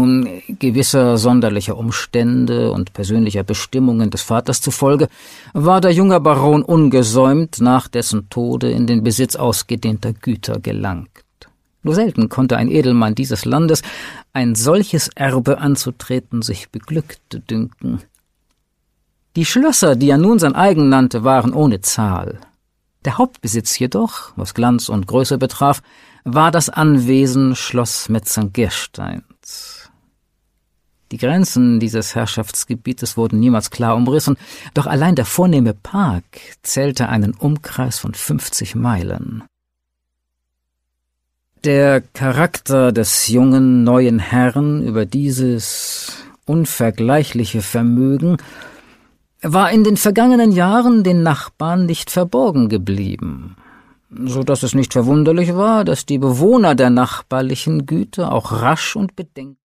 Nun, gewisser sonderlicher Umstände und persönlicher Bestimmungen des Vaters zufolge war der junge Baron ungesäumt nach dessen Tode in den Besitz ausgedehnter Güter gelangt. Nur selten konnte ein Edelmann dieses Landes ein solches Erbe anzutreten sich beglückt dünken. Die Schlösser, die er nun sein eigen nannte, waren ohne Zahl. Der Hauptbesitz jedoch, was Glanz und Größe betraf, war das Anwesen Schloss Metzern-Gersteins. Die Grenzen dieses Herrschaftsgebietes wurden niemals klar umrissen, doch allein der vornehme Park zählte einen Umkreis von 50 Meilen. Der Charakter des jungen, neuen Herrn über dieses unvergleichliche Vermögen war in den vergangenen Jahren den Nachbarn nicht verborgen geblieben, so dass es nicht verwunderlich war, dass die Bewohner der nachbarlichen Güter auch rasch und bedenkt